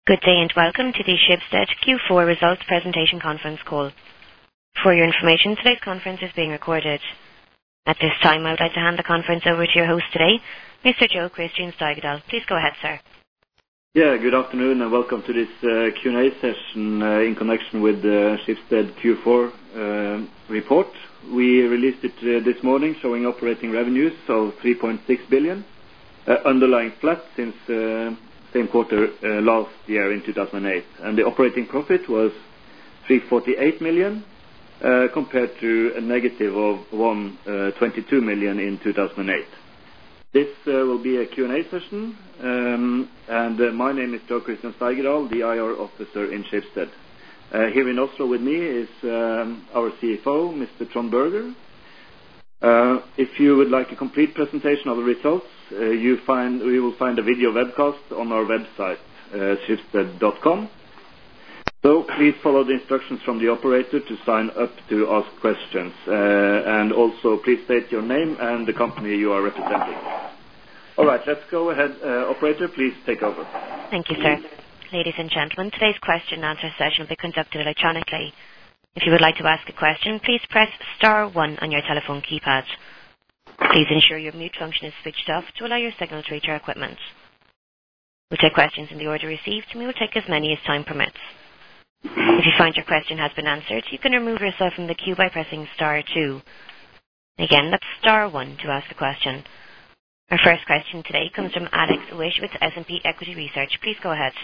Good day and welcome to the Schibsted Q4 Results Presentation Conference Call. For your information, today's conference is being recorded. At this time, I would like to hand the conference over to your host today, Mr. Jo Christian Steigedal. Please go ahead, sir. Yeah, good afternoon and welcome to this Q&A session in connection with the Schibsted Q4 report. We released it this morning showing operating revenues of 3.6 billion, underlying flat since same quarter last year in 2008, and the operating profit was 348 million compared to a negative of 122 million in 2008. This will be a Q&A session, and my name is Jo Christian Steigedal, the IR officer in Schibsted. Here in Oslo with me is our CFO, Mr. Trond Berger. If you would like a complete presentation of the results, you will find a video webcast on our website, schibsted.com. So please follow the instructions from the operator to sign up to ask questions, and also please state your name and the company you are representing. All right, let's go ahead. Operator, please take over. Thank you, sir. Ladies and gentlemen, today's question and answer session will be conducted electronically. If you would like to ask a question, please press star 1 on your telephone keypad. Please ensure your mute function is switched off to allow your signal to reach our equipment. We'll take questions in the order received, and we will take as many as time permits. If you find your question has been answered, you can remove yourself from the queue by pressing star 2. Again, that's star 1 to ask a question. Our first question today comes from Alex Wish with S&P Equity Research. Please go ahead.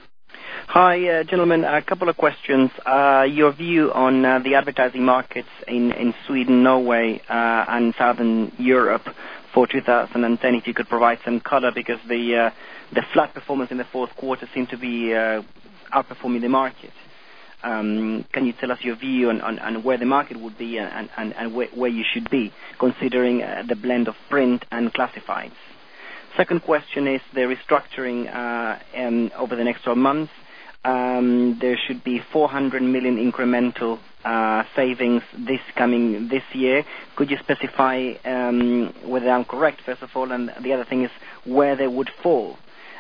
Hi, gentlemen. A couple of questions. Your view on the advertising markets in Sweden, Norway, and Southern Europe for 2010, if you could provide some color, because the flat performance in the fourth quarter seemed to be outperforming the market. Can you tell us your view on where the market would be and where you should be, considering the blend of print and classifieds? Second question is the restructuring over the next 12 months. There should be 400 million incremental savings this year. Could you specify whether I'm correct, first of all, and the other thing is where they would fall?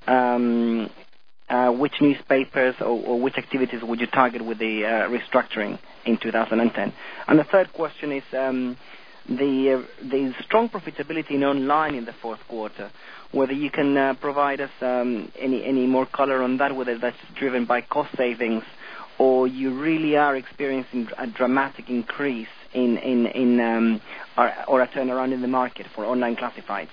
Which newspapers or which activities would you target with the restructuring in 2010? And the third question is the strong profitability in online in the fourth quarter, whether you can provide us any more color on that, whether that's driven by cost savings or you really are experiencing a dramatic increase in or a turnaround in the market for online classifieds.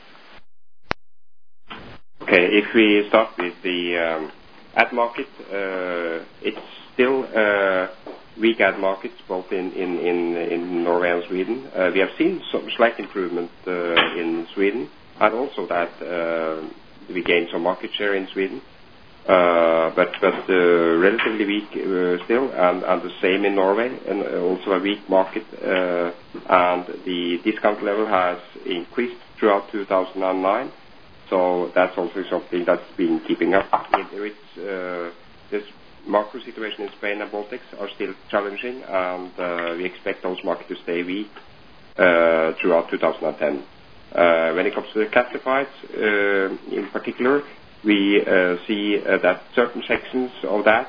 Okay, if we start with the ad market, it's still weak ad markets both in Norway and Sweden. We have seen some slight improvement in Sweden, and also that we gained some market share in Sweden, but relatively weak still, and the same in Norway, and also a weak market, and the discount level has increased throughout 2009. So that's also something that's been keeping up. This macro situation in Spain and Baltics are still challenging, and we expect those markets to stay weak throughout 2010. When it comes to the classifieds, in particular, we see that certain sections of that,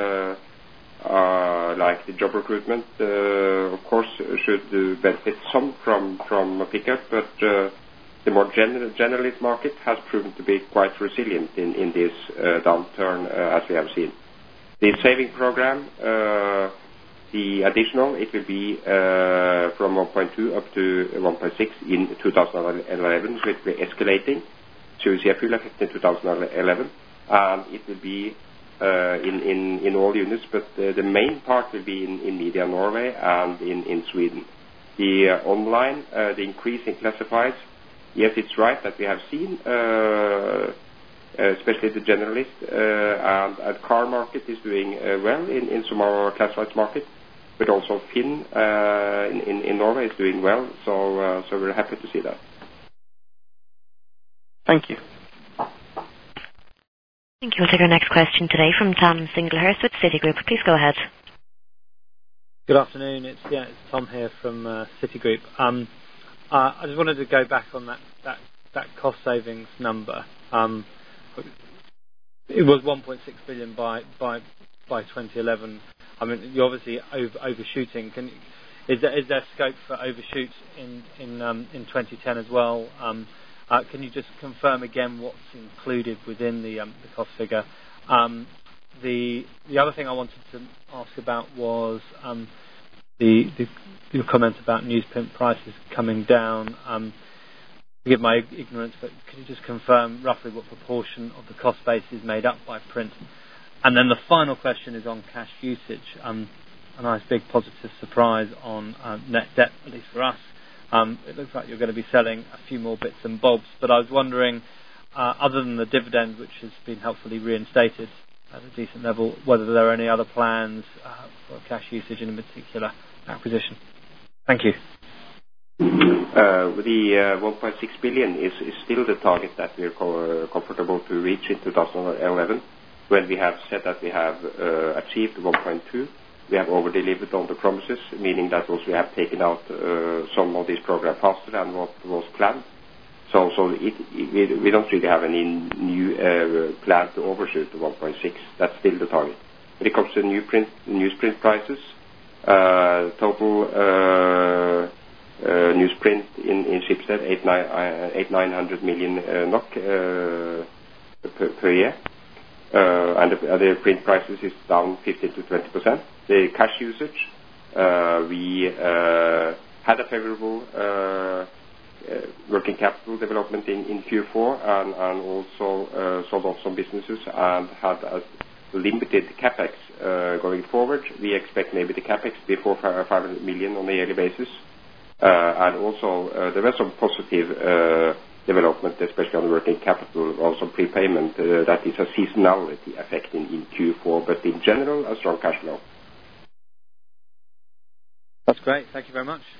like the job recruitment, of course, should benefit some from a pickup, but the more generalist market has proven to be quite resilient in this downturn, as we have seen. The saving program, the additional, it will be from 1.2 up to 1.6 in 2011, so it will be escalating. So we see a full effect in 2011, and it will be in all units, but the main part will be in Media Norway and in Sweden. The online, the increase in classifieds, yes, it's right that we have seen, especially the generalist, and car market is doing well in some of our classifieds market, but also Finn in Norway is doing well, so we're happy to see that. Thank you. Thank you. We'll take our next question today from Tom Singlehurst with Citigroup. Please go ahead. Good afternoon. It's Tom here from Citigroup. I just wanted to go back on that cost savings number. it was 1.6 billion by 2011. I mean, you're obviously overshooting. Is there scope for overshoots in 2010 as well? Can you just confirm again what's included within the cost figure? The other thing I wanted to ask about was your comment about newsprint prices coming down. Forgive my ignorance, but could you just confirm roughly what proportion of the cost base is made up by print? And then the final question is on cash usage. A nice big positive surprise on net debt, at least for us. It looks like you're going to be selling a few more bits and bobs, but I was wondering, other than the dividend, which has been helpfully reinstated at a decent level, whether there are any other plans for cash usage in a particular acquisition. Thank you. The 1.6 billion is still the target that we are comfortable to reach in 2011, when we have said that we have achieved 1.2. We have over-delivered on the promises, meaning that also we have taken out some of this program faster than what was planned. So we don't really have any new plan to overshoot the 1.6. That's still the target. When it comes to newsprint prices, total newsprint in Schibsted 800-900 million NOK per year. And the other print prices is down 15-20%. The cash usage, we had a favorable working capital development in Q4 and also sold off some businesses and had a limited capex going forward. We expect maybe the capex to be 400-500 million on a yearly basis. And also there was some positive development, especially on the working capital, also prepayment. That is a seasonality effect in Q4, but in general, a strong cash flow. That's great. Thank you very much.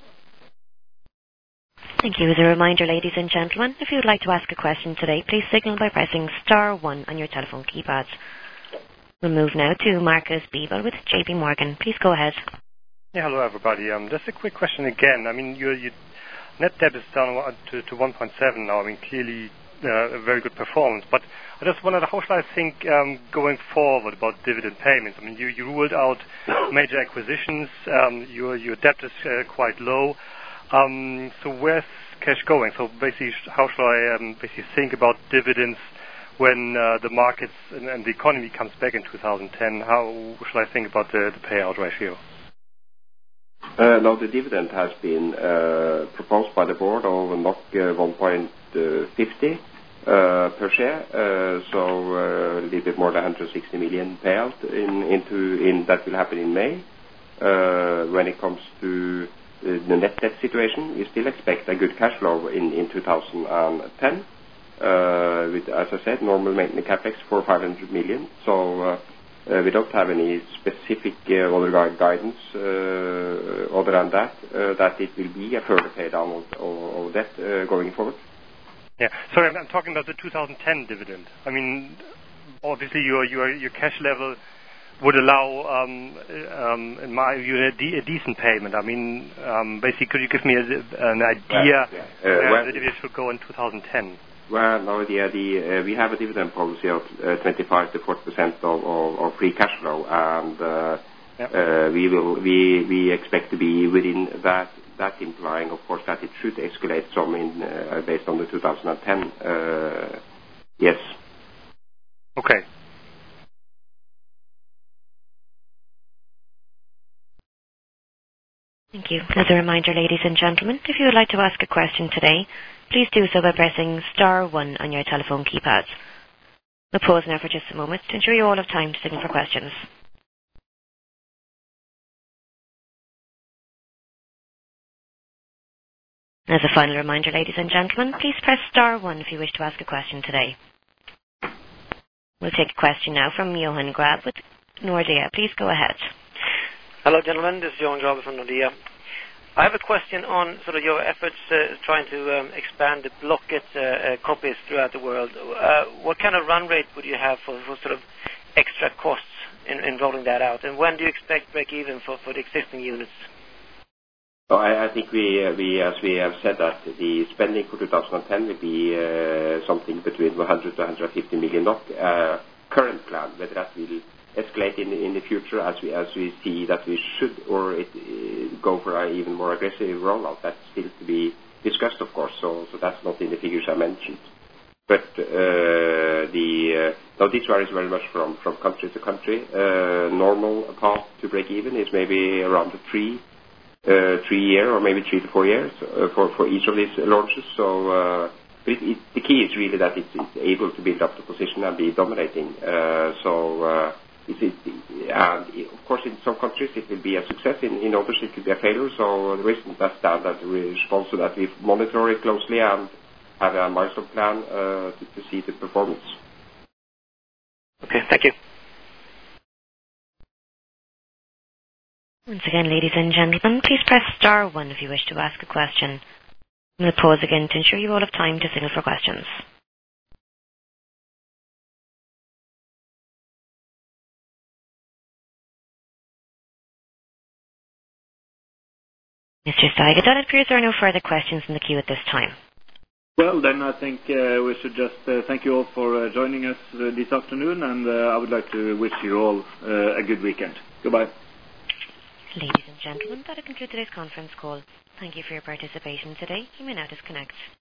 Thank you. As a reminder, ladies and gentlemen, if you would like to ask a question today, please signal by pressing star 1 on your telephone keypad. We'll move now to Marcus Beeble with JP Morgan. Please go ahead. Yeah, hello everybody. Just a quick question again. I mean, your net debt is down to 1.7 now. I mean, clearly a very good performance. But I just wondered, how should I think going forward about dividend payments? I mean, you ruled out major acquisitions. Your debt is quite low. So where's cash going? So basically, how should I basically think about dividends when the markets and the economy comes back in 2010? How should I think about the payout ratio? Now the dividend has been proposed by the board of 1.50 per share, so a little bit more than 160 million payout that will happen in May. When it comes to the net debt situation, we still expect a good cash flow in 2010. With, as I said, normal maintenance capex for 500 million. So we don't have any specific other guidance other than that it will be a further pay down of debt going forward. Yeah, sorry, I'm talking about the 2010 dividend. I mean, obviously your cash level would allow, in my view, a decent payment. I mean, basically, could you give me an idea where the dividend should go in 2010? Well, no, we have a dividend policy of 25 to 40% of free cash flow, and we expect to be within that. That implying, of course, that it should escalate some based on the 2010. Yes. Okay. Thank you. As a reminder, ladies and gentlemen, if you would like to ask a question today, please do so by pressing star 1 on your telephone keypad. We'll pause now for just a moment to ensure you all have time to signal for questions. As a final reminder, ladies and gentlemen, please press star 1 if you wish to ask a question today. We'll take a question now from Johan Grab with Nordea. Please go ahead. Hello, gentlemen. This is Johan Grab from Nordea. I have a question on sort of your efforts trying to expand the Blocket copies throughout the world. What kind of run rate would you have for sort of extra costs in rolling that out? And when do you expect break even for the existing units? So I think we, as we have said, that the spending for 2010 will be something between 100 to 150 million NOK. current plan. Whether that will escalate in the future as we see that we should or go for an even more aggressive rollout, that's still to be discussed, of course. So that's not in the figures I mentioned. But now this varies very much from country to country. Normal path to break even is maybe around 3 year or maybe 3 to 4 years for each of these launches. So the key is really that it's able to build up the position and be dominating. And of course, in some countries it will be a success. In others it could be a failure. So there isn't a standard response to that. We monitor it closely and have a milestone plan to see the performance. Okay, thank you. Once again, ladies and gentlemen, please press star 1 if you wish to ask a question. We'll pause again to ensure you all have time to signal for questions. Mr. Steigedal, it appears there are no further questions in the queue at this time. Well, then I think we should just thank you all for joining us this afternoon, and I would like to wish you all a good weekend. Goodbye. Ladies and gentlemen, that concludes today's conference call. Thank you for your participation today. You may now disconnect.